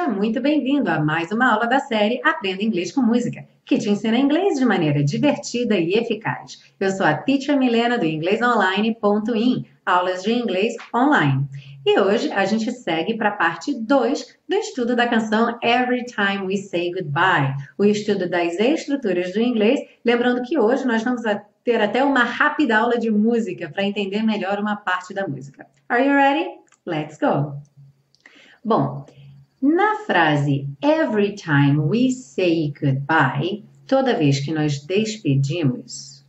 Seja muito bem-vindo a mais uma aula da série Aprenda Inglês com Música, que te ensina inglês de maneira divertida e eficaz. Eu sou a Teacher Milena do inglesonline.in, aulas de inglês online. E hoje a gente segue para a parte 2 do estudo da canção Every Time We Say Goodbye, o estudo das estruturas do inglês, lembrando que hoje nós vamos ter até uma rápida aula de música para entender melhor uma parte da música. Are you ready? Let's go! Bom, na frase Every time we say goodbye, toda vez que nos despedimos,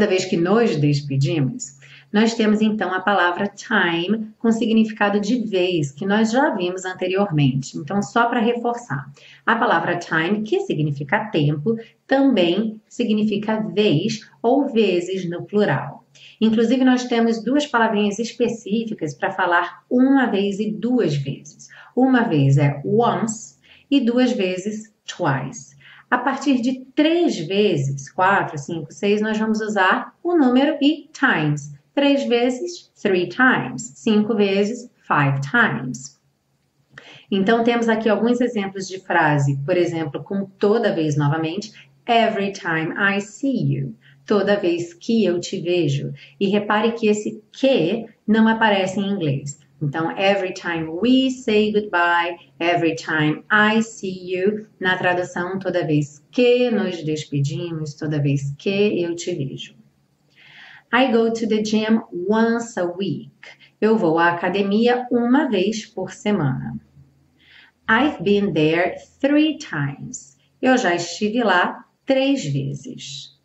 nós temos então a palavra time com significado de vez, que nós já vimos anteriormente. Então, só para reforçar, a palavra time, que significa tempo, também significa vez ou vezes no plural. Inclusive, nós temos duas palavrinhas específicas para falar uma vez e duas vezes. Uma vez é once e duas vezes twice. A partir de 3 vezes, 4, 5, 6, nós vamos usar o número e times. 3 vezes, 3 times. 5 vezes, 5 times. Então, temos aqui alguns exemplos de frase, por exemplo, com toda vez novamente, every time I see you. Toda vez que eu te vejo. E repare que esse que não aparece em inglês. Então, every time we say goodbye, every time I see you. Na tradução, toda vez que nos despedimos, toda vez que eu te vejo. I go to the gym once a week. Eu vou à academia uma vez por semana. I've been there 3 times. Eu já estive lá 3 vezes.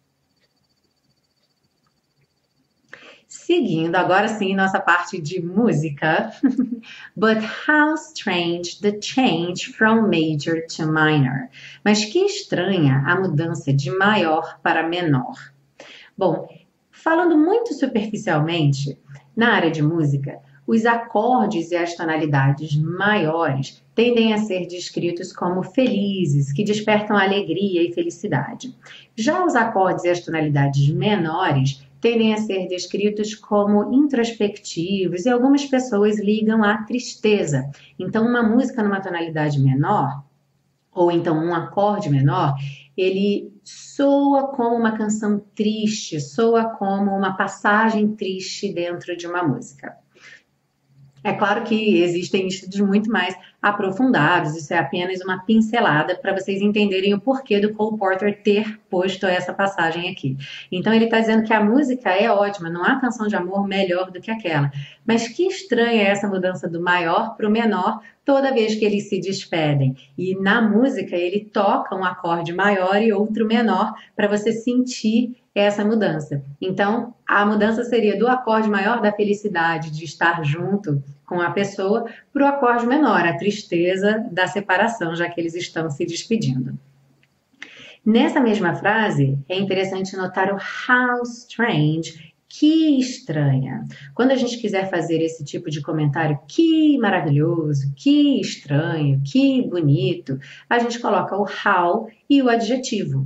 Seguindo, agora sim, nossa parte de música. But how strange the change from major to minor. Mas que estranha a mudança de maior para menor. Bom, falando muito superficialmente, na área de música, os acordes e as tonalidades maiores tendem a ser descritos como felizes, que despertam alegria e felicidade. Já os acordes e as tonalidades menores tendem a ser descritos como introspectivos e algumas pessoas ligam à tristeza. Então, uma música numa tonalidade menor, ou então um acorde menor, ele soa como uma canção triste, soa como uma passagem triste dentro de uma música. É claro que existem estudos muito mais aprofundados, isso é apenas uma pincelada para vocês entenderem o porquê do Cole Porter ter posto essa passagem aqui. Então ele está dizendo que a música é ótima, não há canção de amor melhor do que aquela. Mas que estranha é essa mudança do maior para o menor toda vez que eles se despedem. E na música ele toca um acorde maior e outro menor para você sentir essa mudança. Então, a mudança seria do acorde maior da felicidade de estar junto com a pessoa para o acorde menor, a tristeza da separação, já que eles estão se despedindo. Nessa mesma frase, é interessante notar o how strange, que estranha. Quando a gente quiser fazer esse tipo de comentário, que maravilhoso, que estranho, que bonito, a gente coloca o how e o adjetivo.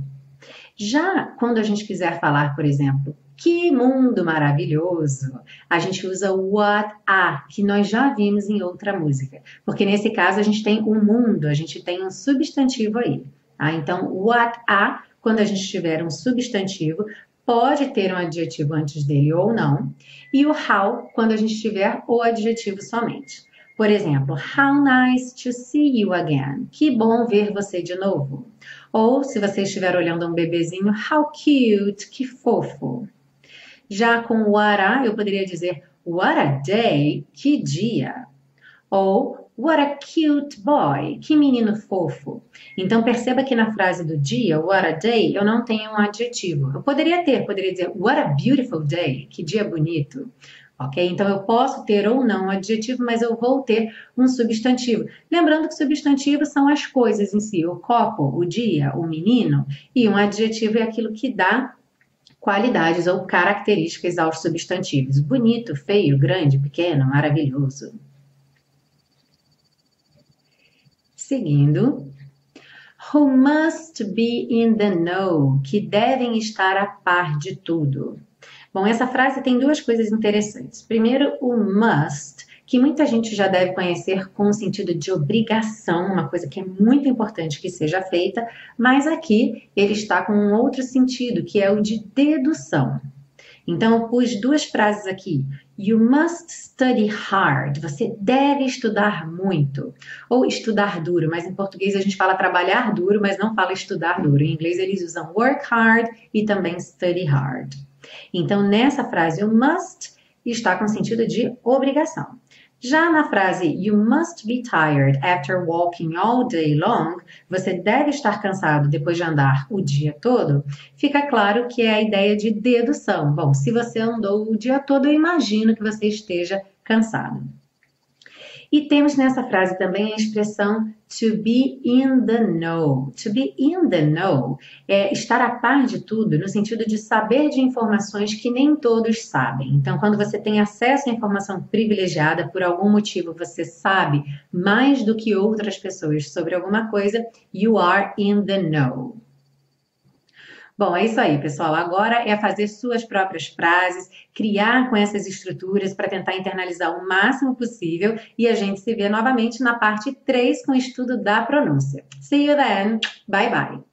Já quando a gente quiser falar, por exemplo, que mundo maravilhoso, a gente usa o what a, que nós já vimos em outra música. Porque nesse caso a gente tem um mundo, a gente tem um substantivo aí. Tá? Então, what a, quando a gente tiver um substantivo, pode ter um adjetivo antes dele ou não. E o how, quando a gente tiver o adjetivo somente. Por exemplo, how nice to see you again. Que bom ver você de novo. Ou, se você estiver olhando um bebezinho, how cute, que fofo. Já com o what a, eu poderia dizer, what a day, que dia. Ou, what a cute boy, que menino fofo. Então, perceba que na frase do dia, what a day, eu não tenho um adjetivo. Eu poderia dizer, what a beautiful day, que dia bonito. Ok? Então, eu posso ter ou não um adjetivo, mas eu vou ter um substantivo. Lembrando que substantivos são as coisas em si, o copo, o dia, o menino, e um adjetivo é aquilo que dá qualidades ou características aos substantivos. Bonito, feio, grande, pequeno, maravilhoso. Seguindo. Who must be in the know, que devem estar a par de tudo. Bom, essa frase tem duas coisas interessantes. Primeiro, o must, que muita gente já deve conhecer com o sentido de obrigação, uma coisa que é muito importante que seja feita, mas aqui ele está com um outro sentido, que é o de dedução. Então, eu pus duas frases aqui. You must study hard. Você deve estudar muito. Ou estudar duro, mas em português a gente fala trabalhar duro, mas não fala estudar duro. Em inglês eles usam work hard e também study hard. Então, nessa frase, you must está com sentido de obrigação. Já na frase you must be tired after walking all day long, você deve estar cansado depois de andar o dia todo, fica claro que é a ideia de dedução. Bom, se você andou o dia todo, eu imagino que você esteja cansado. E temos nessa frase também a expressão to be in the know. To be in the know é estar a par de tudo, no sentido de saber de informações que nem todos sabem. Então, quando você tem acesso à informação privilegiada, por algum motivo você sabe mais do que outras pessoas sobre alguma coisa, you are in the know. Bom, é isso aí, pessoal. Agora é fazer suas próprias frases, criar com essas estruturas para tentar internalizar o máximo possível e a gente se vê novamente na parte 3 com o estudo da pronúncia. See you then. Bye, bye.